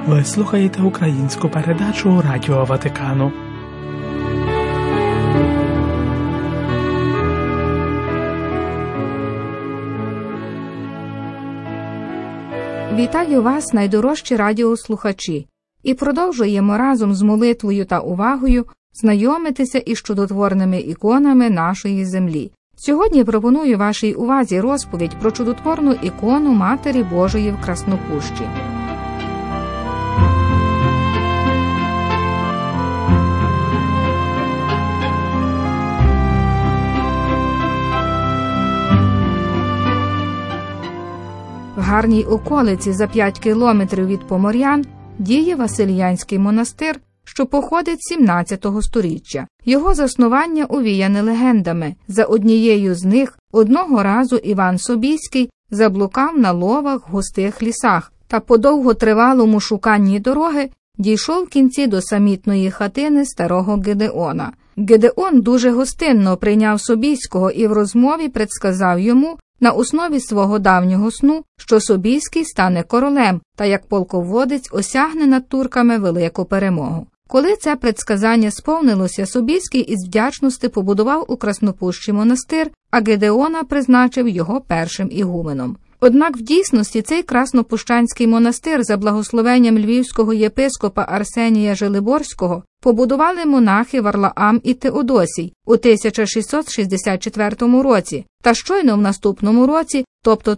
Ви слухаєте українську передачу Радіо Ватикану. Вітаю вас, найдорожчі радіослухачі, і продовжуємо разом з молитвою та увагою знайомитися із чудотворними іконами нашої землі. Сьогодні пропоную вашій увазі розповідь про чудотворну ікону Матері Божої в Краснопущі. В гарній околиці за 5 кілометрів від Помор'ян діє Василіянський монастир, що походить з 17 століття. Його заснування увіяне легендами. За однією з них одного разу Іван Собіський заблукав на ловах в густих лісах та по довготривалому шуканні дороги дійшов в кінці до самітної хатини старого Гедеона. Гедеон дуже гостинно прийняв Собіського і в розмові предсказав йому, на основі свого давнього сну, що Собіський стане королем та як полководець осягне над турками велику перемогу. Коли це предсказання сповнилося, Собіський із вдячності побудував у Краснопущі монастир, а Гедеона призначив його першим ігуменом. Однак в дійсності цей Краснопущанський монастир за благословенням львівського єпископа Арсенія Желиборського побудували монахи Варлаам і Теодосій у 1664 році, та щойно в наступному році, тобто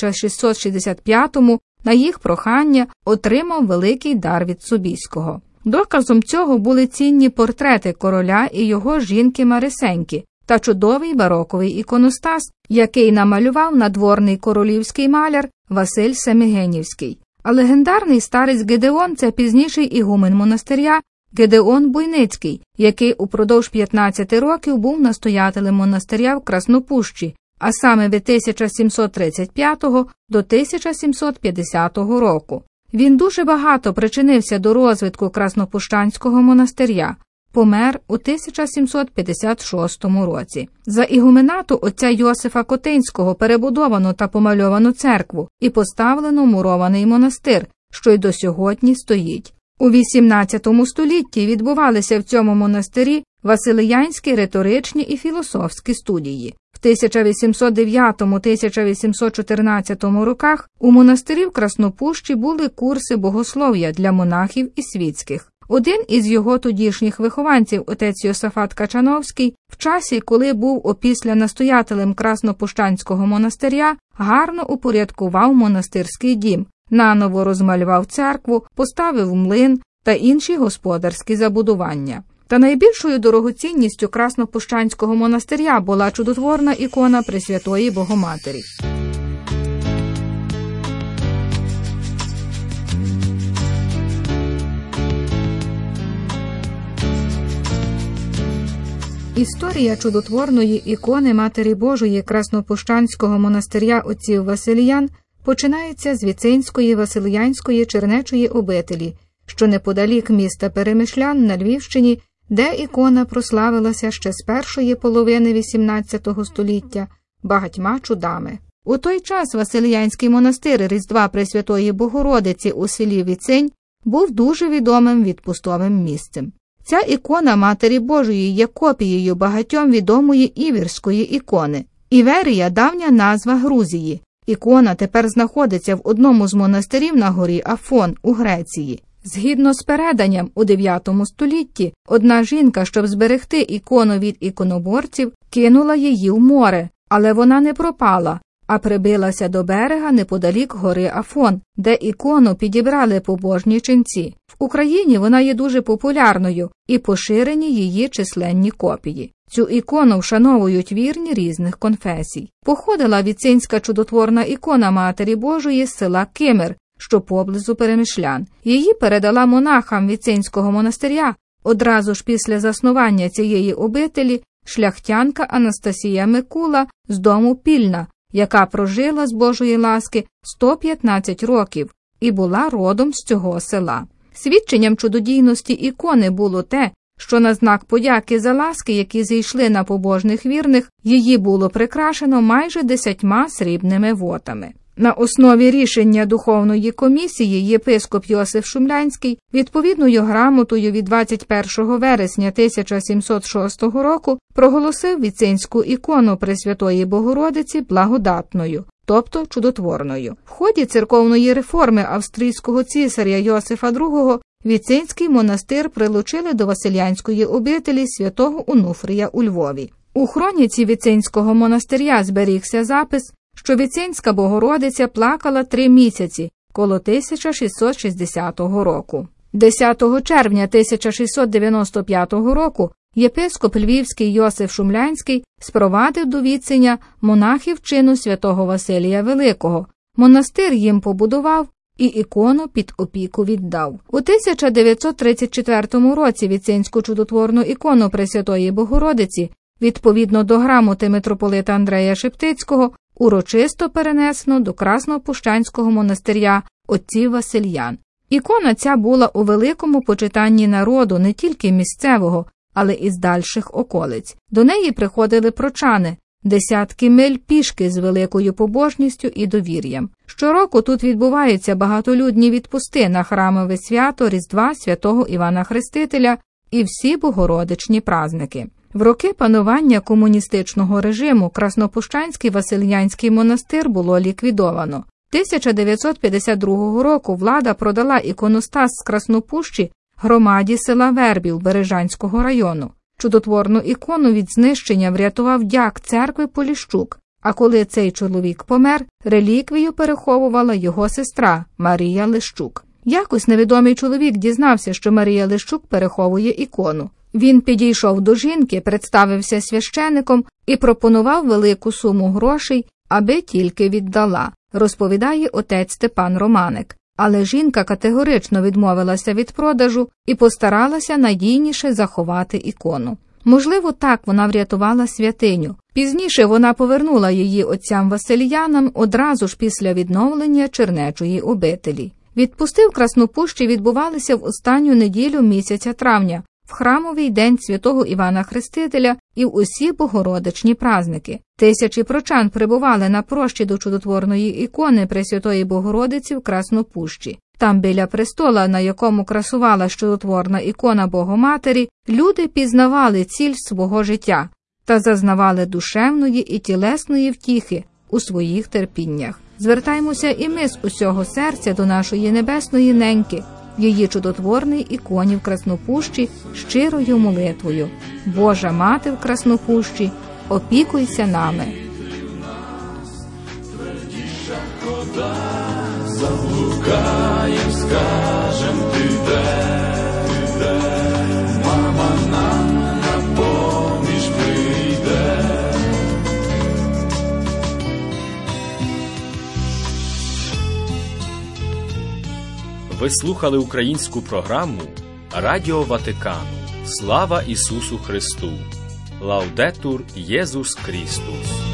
1665-му, на їх прохання отримав великий дар від Собіського. Доказом цього були цінні портрети короля і його жінки Марисеньки та чудовий бароковий іконостас, який намалював надворний королівський маляр Василь Семигенівський. А легендарний старець Гедеон – це пізніший ігумен монастиря Гедеон Буйницький, який упродовж 15 років був настоятелем монастиря в Краснопущі, а саме від 1735 до 1750 року. Він дуже багато причинився до розвитку Краснопущанського монастиря. Помер у 1756 році. За ігуменату отця Йосифа Котинського перебудовано та помальовано церкву і поставлено мурований монастир, що й до сьогодні стоїть. У XVIII столітті відбувалися в цьому монастирі василіянські риторичні і філософські студії. В 1809-1814 роках у монастирі в Краснопущі були курси богослов'я для монахів і світських. Один із його тодішніх вихованців, отець Йосафат Качановський, в часі, коли був опісля настоятелем Краснопущанського монастиря, гарно упорядкував монастирський дім, наново розмалював церкву, поставив млин та інші господарські забудування. Та найбільшою дорогоцінністю Краснопущанського монастиря була чудотворна ікона Пресвятої Богоматері. Історія чудотворної ікони Матері Божої Краснопущанського монастиря отців Василіян починається з Віцинської Василіянської чернечої обителі, що неподалік міста Перемишлян на Львівщині, де ікона прославилася ще з першої половини XVIII століття багатьма чудами. У той час Василіянський монастир Різдва Пресвятої Богородиці у селі Віцинь був дуже відомим відпустовим місцем. Ця ікона Матері Божої є копією багатьом відомої іверської ікони. Іверія – давня назва Грузії. Ікона тепер знаходиться в одному з монастирів на горі Афон у Греції. Згідно з переданням, у 9 столітті одна жінка, щоб зберегти ікону від іконоборців, кинула її в море, але вона не пропала, а прибилася до берега неподалік гори Афон, де ікону підібрали побожні ченці. В Україні вона є дуже популярною і поширені її численні копії. Цю ікону вшановують вірні різних конфесій. Походила віцинська чудотворна ікона Матері Божої з села Кимир, що поблизу Перемишлян. Її передала монахам Віцинського монастиря одразу ж після заснування цієї обителі шляхтянка Анастасія Микула з дому Пільна, яка прожила з Божої ласки 115 років і була родом з цього села. Свідченням чудодійності ікони було те, що на знак подяки за ласки, які зійшли на побожних вірних, її було прикрашено майже 10 срібними вотами. На основі рішення Духовної комісії єпископ Йосиф Шумлянський відповідною грамотою від 21 вересня 1706 року проголосив віцинську ікону Пресвятої Богородиці благодатною, тобто чудотворною. В ході церковної реформи австрійського цісаря Йосифа II Віцинський монастир прилучили до Василянської обителі святого Онуфрія у Львові. У хроніці Віцинського монастиря зберігся запис, що Віцинська Богородиця плакала 3 місяці коло 1660 року. 10 червня 1695 року єпископ Львівський Йосиф Шумлянський спровадив до Віциня монахів чину святого Василія Великого. Монастир їм побудував і ікону під опіку віддав. У 1934 році Віцинську чудотворну ікону Пресвятої Богородиці, відповідно до грамоти митрополита Андрея Шептицького, урочисто перенесено до Краснопущанського монастиря отців Васильян. Ікона ця була у великому почитанні народу не тільки місцевого, але і з дальших околиць. До неї приходили прочани, десятки миль пішки з великою побожністю і довір'ям. Щороку тут відбуваються багатолюдні відпусти на храмове свято Різдва святого Івана Хрестителя і всі богородичні праздники. В роки панування комуністичного режиму Краснопущанський Васильянський монастир було ліквідовано. 1952 року влада продала іконостас з Краснопущі громаді села Вербів Бережанського району. Чудотворну ікону від знищення врятував дяк церкви Поліщук, а коли цей чоловік помер, реліквію переховувала його сестра Марія Лищук. Якось невідомий чоловік дізнався, що Марія Лищук переховує ікону. Він підійшов до жінки, представився священиком і пропонував велику суму грошей, аби тільки віддала, розповідає отець Степан Романик. Але жінка категорично відмовилася від продажу і постаралася надійніше заховати ікону. Можливо, так вона врятувала святиню. Пізніше вона повернула її отцям Васильянам одразу ж після відновлення Чернечої обителі. Відпусти в Краснопущі відбувалися в останню неділю місяця травня, в храмовий день святого Івана Хрестителя і в усі богородичні праздники. Тисячі прочан прибували на прощі до чудотворної ікони Пресвятої Богородиці в Краснопущі. Там біля престола, на якому красувала чудотворна ікона Богоматері, люди пізнавали ціль свого життя та зазнавали душевної і тілесної втіхи у своїх терпіннях. Звертаймося і ми з усього серця до нашої небесної неньки, в її чудотворній іконі в Краснопущі щирою молитвою. Божа Мати в Краснопущі, опікуйся нами. Заблукаєм, скажем, ти де, мама нам на поміж прийде. Ви слухали українську програму Радіо Ватикану. Слава Ісусу Христу! Лаудетур Єсус Христос!